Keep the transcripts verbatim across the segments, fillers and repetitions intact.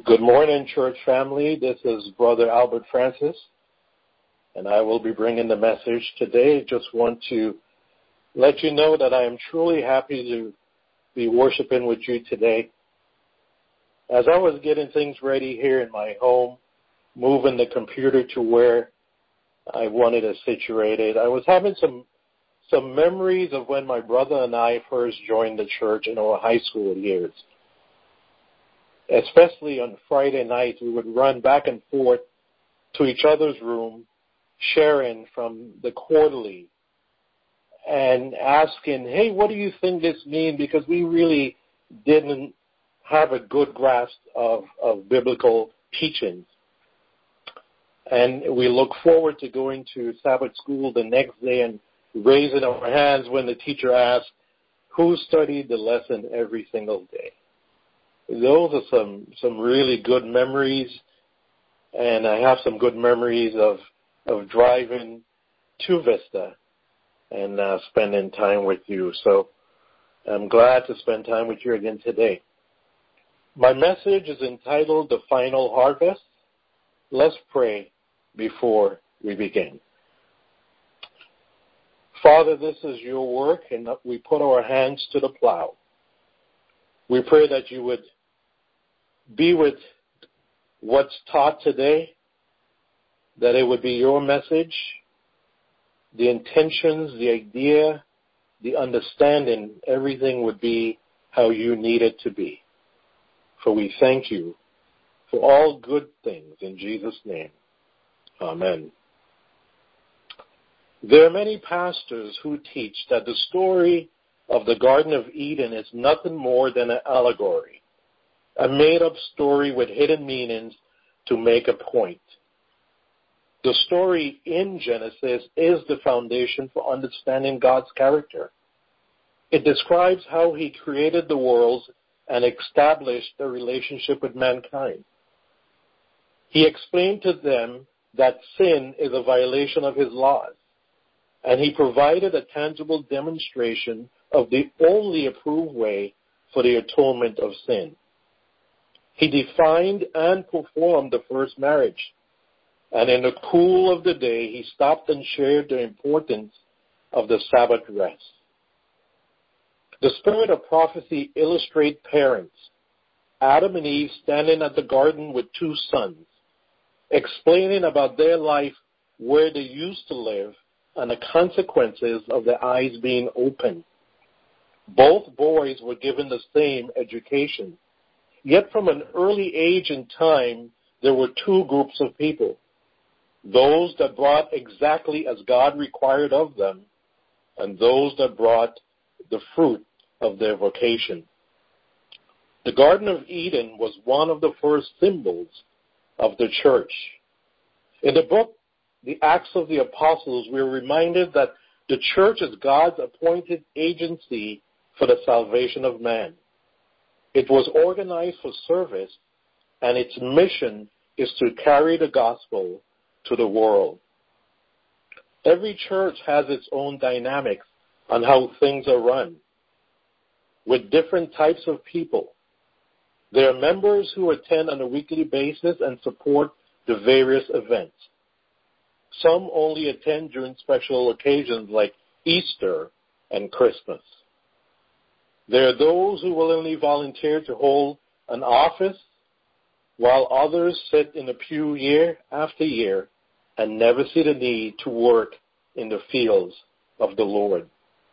Good morning, church family. This is Brother Albert Francis, and I will be bringing the message today. Just want to let you know that I am truly happy to be worshiping with you today. As I was getting things ready here in my home, moving the computer to where I wanted to situate it, I was having some some memories of when my brother and I first joined the church in our high school years. Especially on Friday nights, we would run back and forth to each other's room, sharing from the quarterly and asking, hey, what do you think this means? Because we really didn't have a good grasp of, of biblical teachings. And we look forward to going to Sabbath school the next day and raising our hands when the teacher asks, who studied the lesson every single day? Those are some, some really good memories, and I have some good memories of of driving to Vista and uh, spending time with you. So I'm glad to spend time with you again today. My message is entitled The Final Harvest. Let's pray before we begin. Father, this is your work, and we put our hands to the plow. We pray that you would be with what's taught today, that it would be your message, the intentions, the idea, the understanding, everything would be how you need it to be. For we thank you for all good things in Jesus' name. Amen. There are many pastors who teach that the story of the Garden of Eden is nothing more than an allegory, a made-up story with hidden meanings to make a point. The story in Genesis is the foundation for understanding God's character. It describes how he created the worlds and established a relationship with mankind. He explained to them that sin is a violation of his laws, and he provided a tangible demonstration of the only approved way for the atonement of sin. He defined and performed the first marriage, and in the cool of the day, he stopped and shared the importance of the Sabbath rest. The spirit of prophecy illustrates parents, Adam and Eve standing at the garden with two sons, explaining about their life, where they used to live, and the consequences of their eyes being opened. Both boys were given the same education. Yet from an early age and time, there were two groups of people. Those that brought exactly as God required of them, and those that brought the fruit of their vocation. The Garden of Eden was one of the first symbols of the church. In the book, The Acts of the Apostles, we are reminded that the church is God's appointed agency for the salvation of man. It was organized for service, and its mission is to carry the gospel to the world. Every church has its own dynamics on how things are run, with different types of people. There are members who attend on a weekly basis and support the various events. Some only attend during special occasions like Easter and Christmas. There are those who willingly volunteer to hold an office, while others sit in a pew year after year and never see the need to work in the fields of the Lord.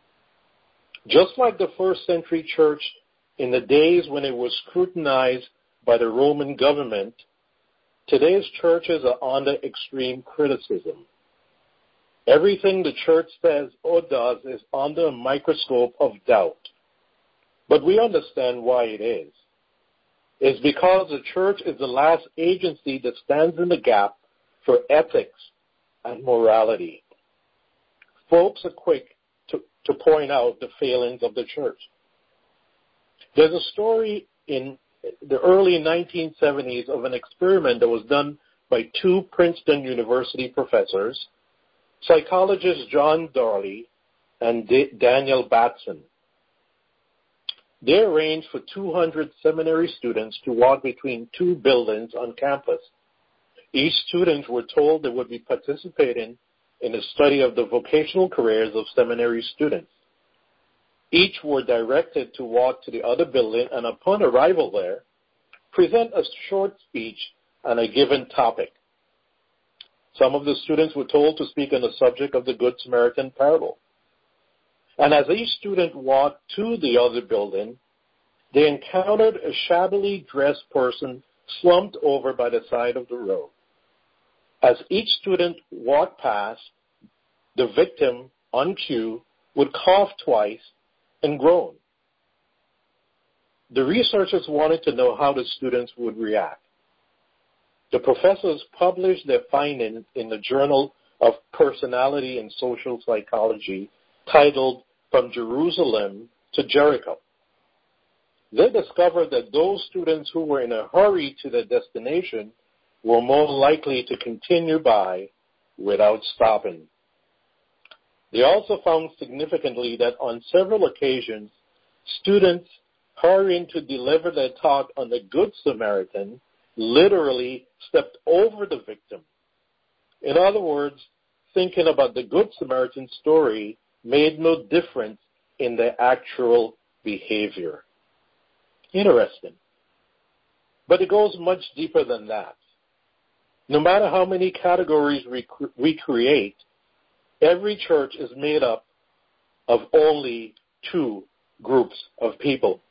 Just like the first century church in the days when it was scrutinized by the Roman government, today's churches are under extreme criticism. Everything the church says or does is under a microscope of doubt. But we understand why it is. It's because the church is the last agency that stands in the gap for ethics and morality. Folks are quick to, to point out the failings of the church. There's a story in the early nineteen seventies of an experiment that was done by two Princeton University professors, psychologists John Darley and D- Daniel Batson. They arranged for two hundred seminary students to walk between two buildings on campus. Each student were told they would be participating in the study of the vocational careers of seminary students. Each were directed to walk to the other building and upon arrival there, present a short speech on a given topic. Some of the students were told to speak on the subject of the Good Samaritan parable. And as each student walked to the other building, they encountered a shabbily dressed person slumped over by the side of the road. As each student walked past, the victim, on cue, would cough twice and groan. The researchers wanted to know how the students would react. The professors published their findings in the Journal of Personality and Social Psychology, titled From Jerusalem to Jericho. They discovered that those students who were in a hurry to their destination were more likely to continue by without stopping. They also found significantly that on several occasions, students hurrying to deliver their talk on the Good Samaritan literally stepped over the victim. In other words, thinking about the Good Samaritan story made no difference in their actual behavior. Interesting. But it goes much deeper than that. No matter how many categories we, we create, every church is made up of only two groups of people.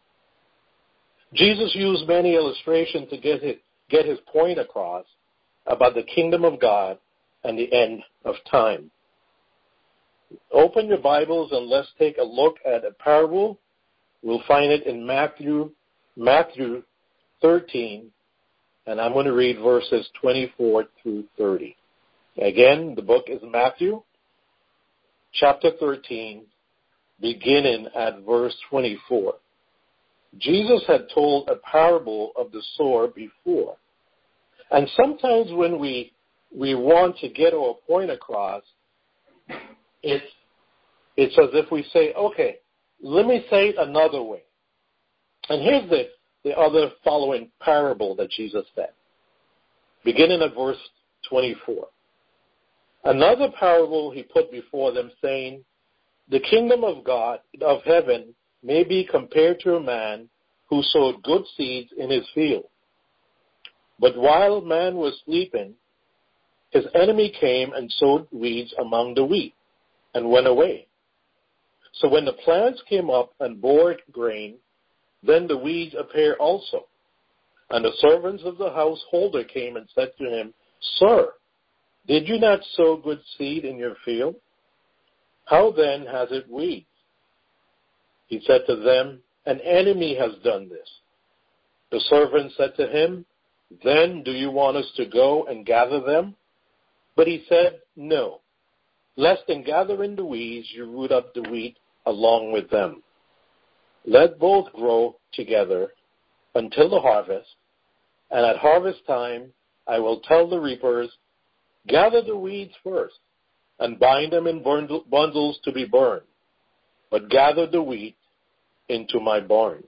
Jesus used many illustrations to get his, get his point across about the kingdom of God and the end of time. Open your Bibles and let's take a look at a parable. We'll find it in Matthew, Matthew thirteen, and I'm going to read verses twenty-four through thirty. Again, the book is Matthew, chapter thirteen, beginning at verse twenty-four. Jesus had told a parable of the sower before. And sometimes when we we want to get our point across, it's, it's as if we say, okay, let me say it another way. And here's the, the other following parable that Jesus said, beginning at verse twenty-four. Another parable he put before them, saying, the kingdom of God, of heaven, may be compared to a man who sowed good seeds in his field. But while man was sleeping, his enemy came and sowed weeds among the wheat and went away. So when the plants came up and bore grain, then the weeds appeared also. And the servants of the householder came and said to him, Sir, did you not sow good seed in your field? How then has it weeds? He said to them, An enemy has done this. The servant said to him, Then do you want us to go and gather them? But he said, No, lest in gathering the weeds you root up the wheat along with them. Let both grow together until the harvest, and at harvest time I will tell the reapers, Gather the weeds first, and bind them in bundles to be burned, but gather the wheat into my barn.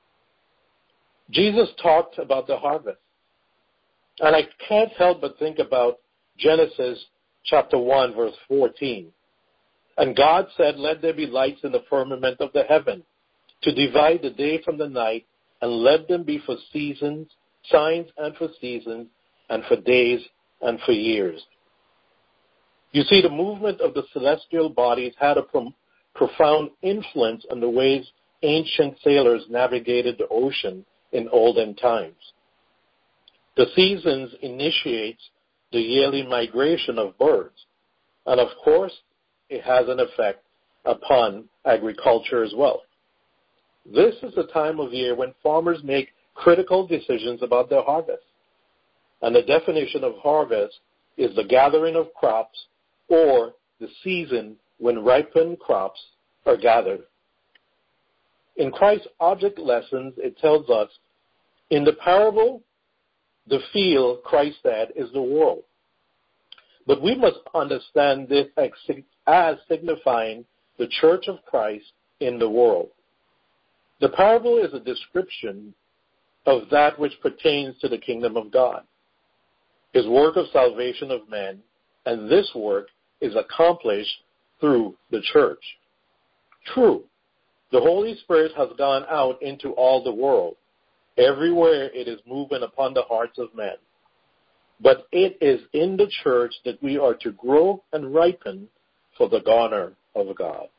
Jesus talked about the harvest. And I can't help but think about Genesis chapter one, verse fourteen. And God said, Let there be lights in the firmament of the heaven, to divide the day from the night, and let them be for seasons, signs and for seasons, and for days and for years. You see, the movement of the celestial bodies had a pro- profound influence on the ways ancient sailors navigated the ocean in olden times. The seasons initiates the yearly migration of birds, and of course, it has an effect upon agriculture as well. This is the time of year when farmers make critical decisions about their harvest. And the definition of harvest is the gathering of crops or the season when ripened crops are gathered. In Christ's object lessons, it tells us, in the parable, the field, Christ said, is the world. But we must understand this as signifying the church of Christ in the world. The parable is a description of that which pertains to the kingdom of God, his work of salvation of men, and this work is accomplished through the church. True, the Holy Spirit has gone out into all the world. Everywhere it is moving upon the hearts of men. But it is in the church that we are to grow and ripen for the honor of God.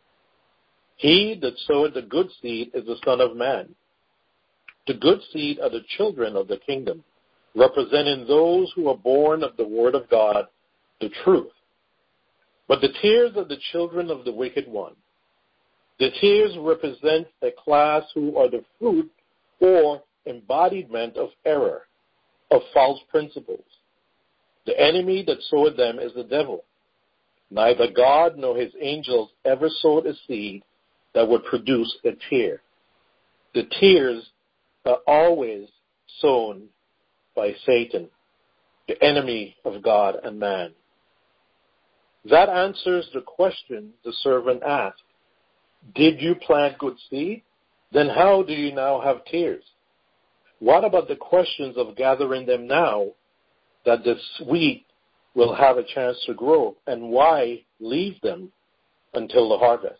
He that sowed the good seed is the Son of Man. The good seed are the children of the kingdom, representing those who are born of the word of God, the truth. But the tares are the children of the wicked one. The tares represent a class who are the fruit or embodiment of error, of false principles. The enemy that sowed them is the devil. Neither God nor his angels ever sowed a seed that would produce a tear. The tares are always sown by Satan, the enemy of God and man. That answers the question the servant asked. Did you plant good seed? Then how do you now have tares? What about the questions of gathering them now that the wheat will have a chance to grow, and why leave them until the harvest?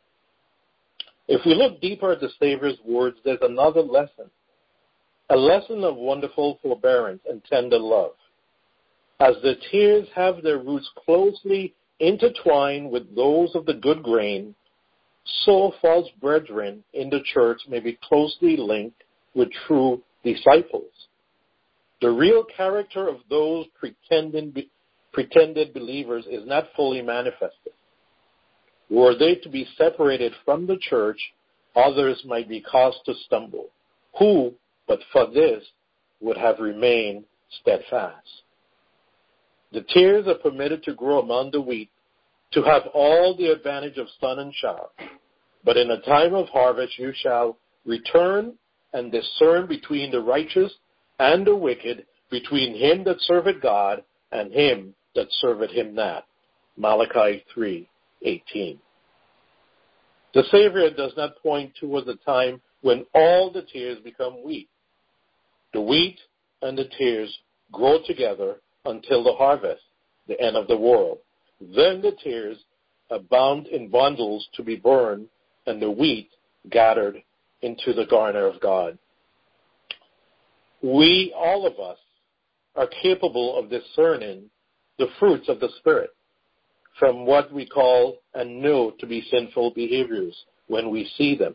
If we look deeper at the Savior's words, there's another lesson, a lesson of wonderful forbearance and tender love. As the tares have their roots closely intertwined with those of the good grain, so false brethren in the church may be closely linked with true disciples. The real character of those pretending, pretended believers is not fully manifested. Were they to be separated from the church, others might be caused to stumble, who, but for this, would have remained steadfast. The tares are permitted to grow among the wheat, to have all the advantage of sun and shower. But in a time of harvest you shall return and discern between the righteous and the wicked, between him that serveth God and him that serveth him not. Malachi three eighteen. The Savior does not point towards a time when all the tares become wheat. The wheat and the tares grow together until the harvest, the end of the world. Then the tares are bound in bundles to be burned, and the wheat gathered into the garner of God. We, all of us, are capable of discerning the fruits of the Spirit from what we call and know to be sinful behaviors when we see them.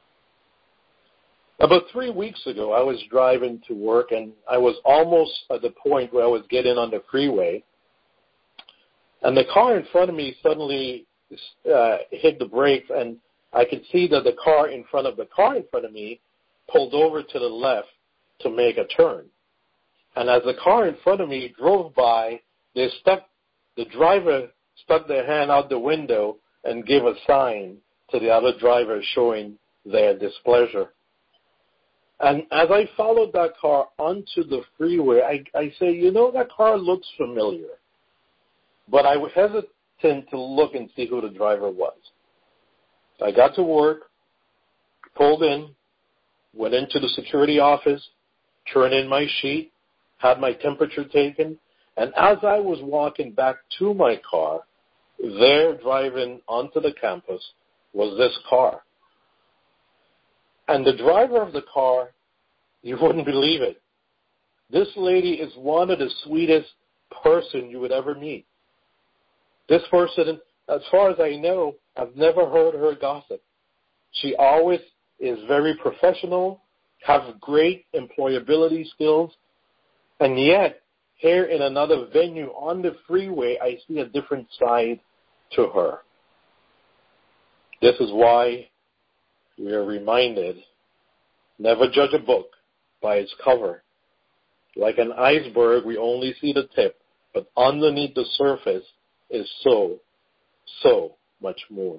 About three weeks ago, I was driving to work, and I was almost at the point where I was getting on the freeway, and the car in front of me suddenly uh, hit the brakes, and I could see that the car in front of the car in front of me pulled over to the left to make a turn. And as the car in front of me drove by, they stuck, the driver stuck their hand out the window and gave a sign to the other driver showing their displeasure. And as I followed that car onto the freeway, I, I say, you know, that car looks familiar. But I was hesitant to look and see who the driver was. I got to work, pulled in, went into the security office, turned in my sheet, had my temperature taken, and as I was walking back to my car, there driving onto the campus was this car. And the driver of the car, you wouldn't believe it. This lady is one of the sweetest person you would ever meet. This person, as far as I know, I've never heard her gossip. She always is very professional, has great employability skills, and yet, here in another venue on the freeway, I see a different side to her. This is why we are reminded, never judge a book by its cover. Like an iceberg, we only see the tip, but underneath the surface is so, so much more.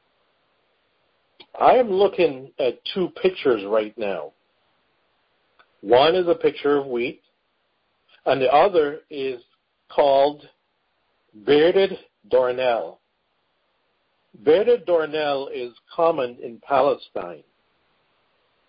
I am looking at two pictures right now. One is a picture of wheat, and the other is called bearded darnel. Bearded darnel is common in Palestine.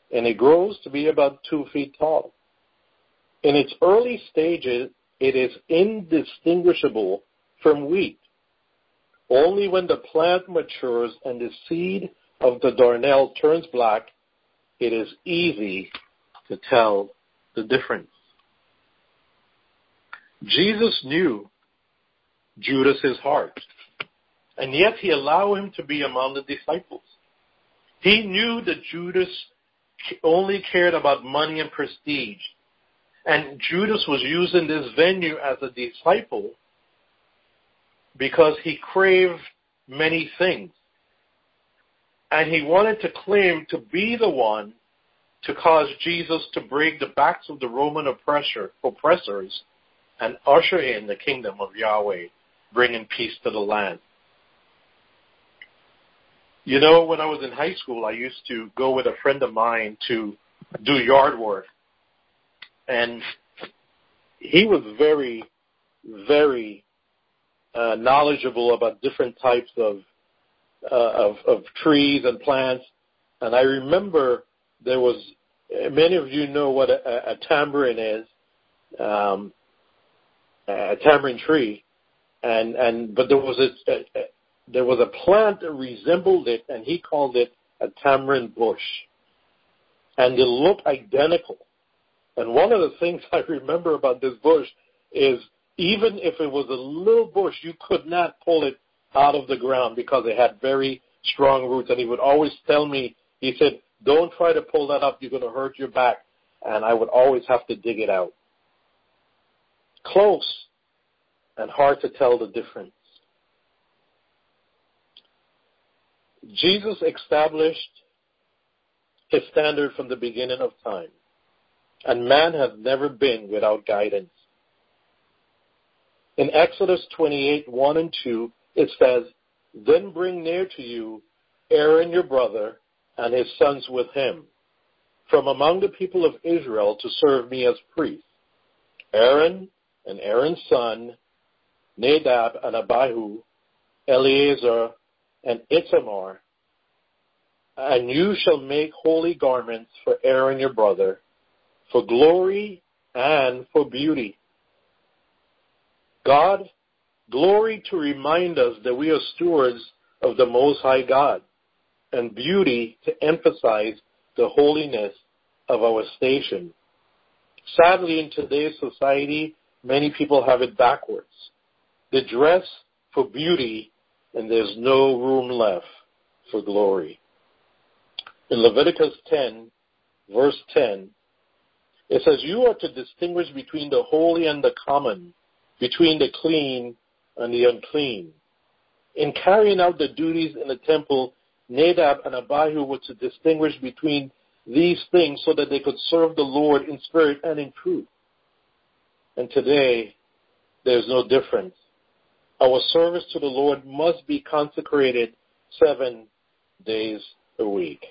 and it grows to be about two feet tall. In its early stages, it is indistinguishable from wheat. Only when the plant matures and the seed of the darnel turns black, it is easy to tell the difference. Jesus knew Judas's heart, and yet he allowed him to be among the disciples. He knew that Judas only cared about money and prestige, and Judas was using this venue as a disciple because he craved many things. And he wanted to claim to be the one to cause Jesus to break the backs of the Roman oppressor, oppressors and usher in the kingdom of Yahweh, bringing peace to the land. You know, when I was in high school, I used to go with a friend of mine to do yard work. And he was very, very uh, knowledgeable about different types of Uh, of, of trees and plants. And I remember there was, many of you know what a, a tambourine is, um, a tambourine tree, and, and but there was a, a, a there was a plant that resembled it, and he called it a tamarind bush, and they look identical. And one of the things I remember about this bush is even if it was a little bush, you could not pull it out of the ground because it had very strong roots. And he would always tell me, he said, don't try to pull that up, you're going to hurt your back. And I would always have to dig it out. Close and hard to tell the difference. Jesus established his standard from the beginning of time, and man has never been without guidance. In Exodus twenty-eight, one and two, it says, then bring near to you Aaron your brother and his sons with him, from among the people of Israel to serve me as priests. Aaron and Aaron's son, Nadab and Abihu, Eleazar and Ithamar, and you shall make holy garments for Aaron your brother, for glory and for beauty. God, glory to remind us that we are stewards of the Most High God, and beauty to emphasize the holiness of our station. Sadly, in today's society, many people have it backwards. They dress for beauty, and there's no room left for glory. In Leviticus ten, verse ten, it says, you are to distinguish between the holy and the common, between the clean and the unclean. In carrying out the duties in the temple, Nadab and Abihu were to distinguish between these things so that they could serve the Lord in spirit and in truth. And today, there's no difference. Our service to the Lord must be consecrated seven days a week.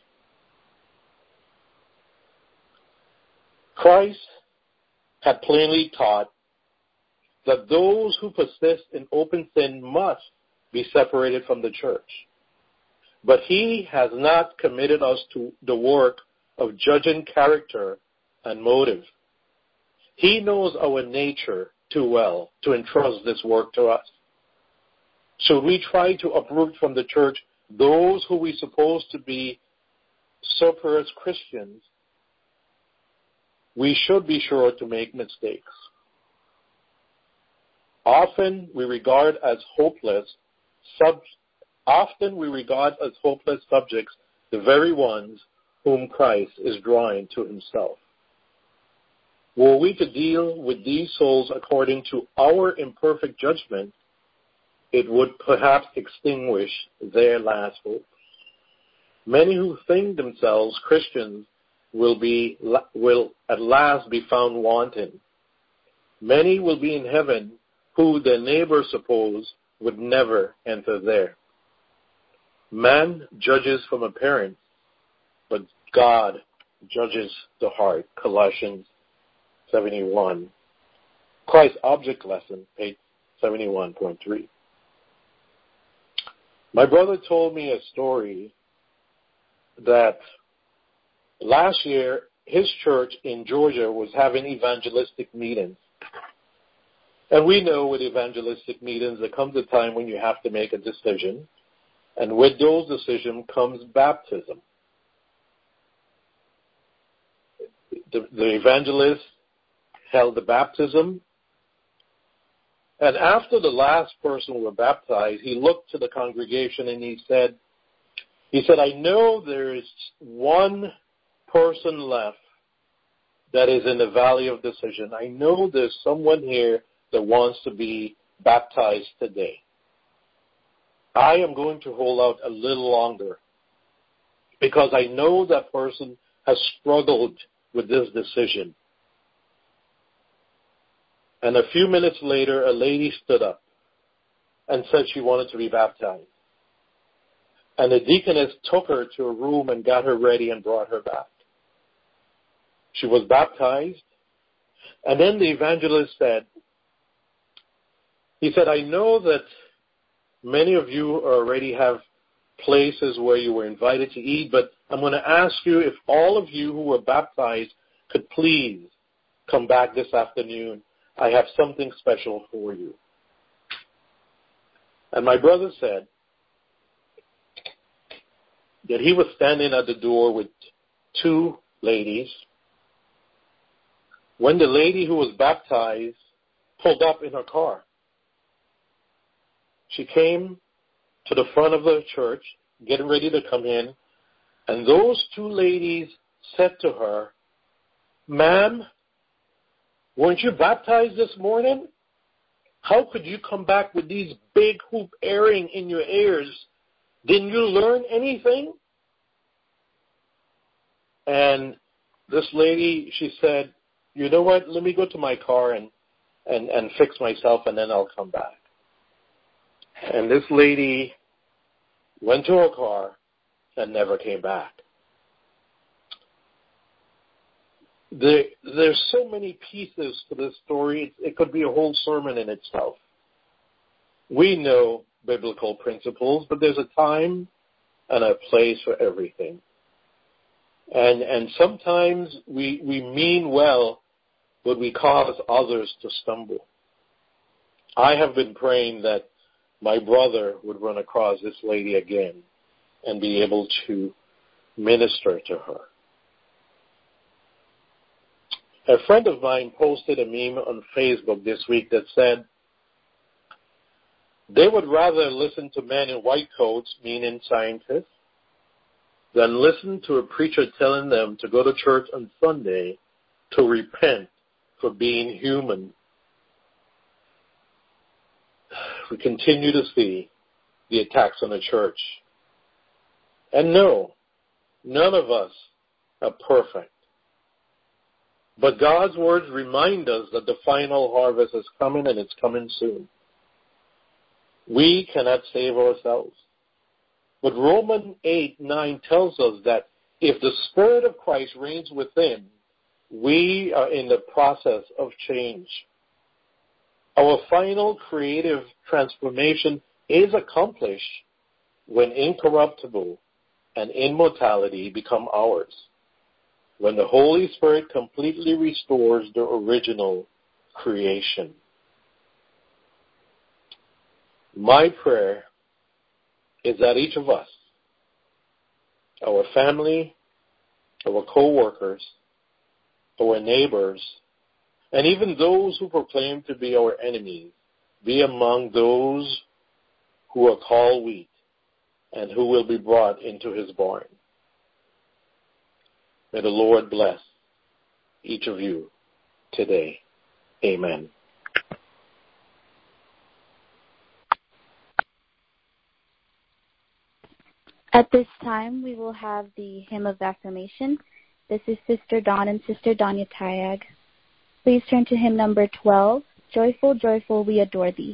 Christ had plainly taught that those who persist in open sin must be separated from the church. But he has not committed us to the work of judging character and motive. He knows our nature too well to entrust this work to us. Should we try to uproot from the church those who we suppose to be superior Christians, we should be sure to make mistakes. Often we regard as hopeless sub, often we regard as hopeless subjects the very ones whom Christ is drawing to himself. Were we to deal with these souls according to our imperfect judgment, it would perhaps extinguish their last hope. Many who think themselves Christians will be will at last be found wanting. Many will be in heaven who their neighbors suppose would never enter there. Man judges from appearance, but God judges the heart. Colossians seventy-one. Christ's Object Lesson, page seventy-one point three. My brother told me a story that last year, his church in Georgia was having evangelistic meetings. And we know with evangelistic meetings, there comes a time when you have to make a decision. And with those decisions comes baptism. The, the evangelist held the baptism. And after the last person was baptized, he looked to the congregation and he said, he said, I know there is one person left that is in the valley of decision. I know there's someone here that wants to be baptized today. I am going to hold out a little longer because I know that person has struggled with this decision. And a few minutes later, a lady stood up and said she wanted to be baptized. And the deaconess took her to a room and got her ready and brought her back. She was baptized. And then the evangelist said, he said, I know that many of you already have places where you were invited to eat, but I'm going to ask you if all of you who were baptized could please come back this afternoon. I have something special for you. And my brother said that he was standing at the door with two ladies when the lady who was baptized pulled up in her car. She came to the front of the church, getting ready to come in, and those two ladies said to her, Ma'am, weren't you baptized this morning? How could you come back with these big hoop earring in your ears? Didn't you learn anything? And this lady, she said, you know what, let me go to my car and, and, and fix myself and then I'll come back. And this lady went to her car and never came back. There, there's so many pieces to this story. It, it could be a whole sermon in itself. We know biblical principles, but there's a time and a place for everything. And and sometimes we we mean well, but we cause others to stumble. I have been praying that my brother would run across this lady again and be able to minister to her. A friend of mine posted a meme on Facebook this week that said they would rather listen to men in white coats, meaning scientists, than listen to a preacher telling them to go to church on Sunday to repent for being human. We continue to see the attacks on the church. And no, none of us are perfect. But God's words remind us that the final harvest is coming and it's coming soon. We cannot save ourselves. But Romans eight nine tells us that if the Spirit of Christ reigns within, we are in the process of change. Our final creative transformation is accomplished when incorruptible and immortality become ours, when the Holy Spirit completely restores the original creation. My prayer is that each of us, our family, our co-workers, our neighbors, and even those who proclaim to be our enemies, be among those who are called wheat and who will be brought into his barn. May the Lord bless each of you today. Amen. At this time, we will have the hymn of affirmation. This is Sister Dawn and Sister Danya Tayag. Please turn to hymn number twelve, Joyful, Joyful, We Adore Thee.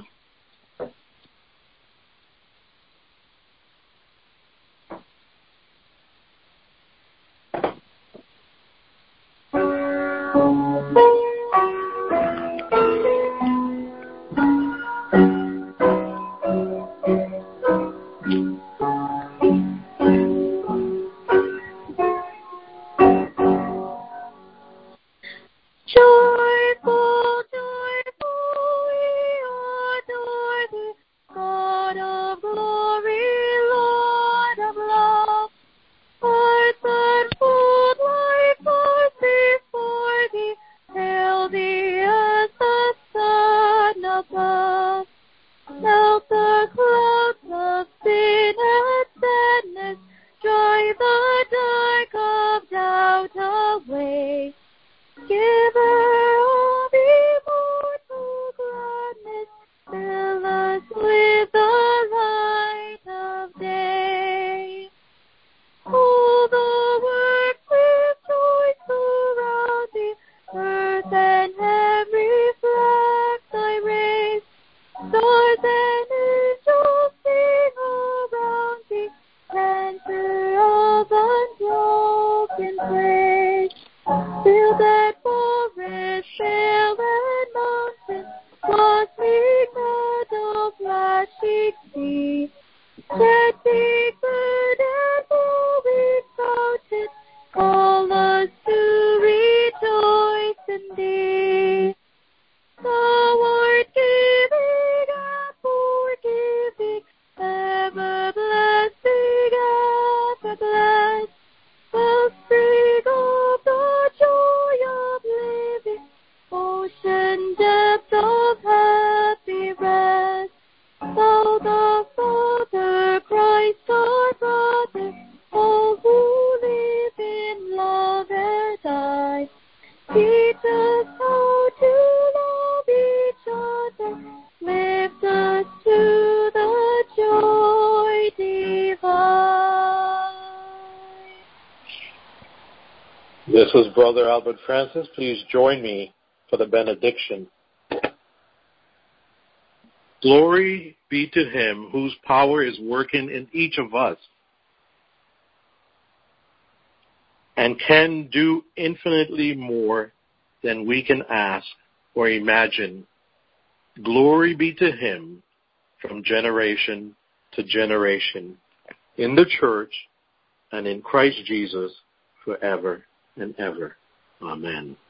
This is Brother Albert Francis. Please join me for the benediction. Glory be to him whose power is working in each of us and can do infinitely more than we can ask or imagine. Glory be to him from generation to generation, in the church and in Christ Jesus forever and ever. Amen.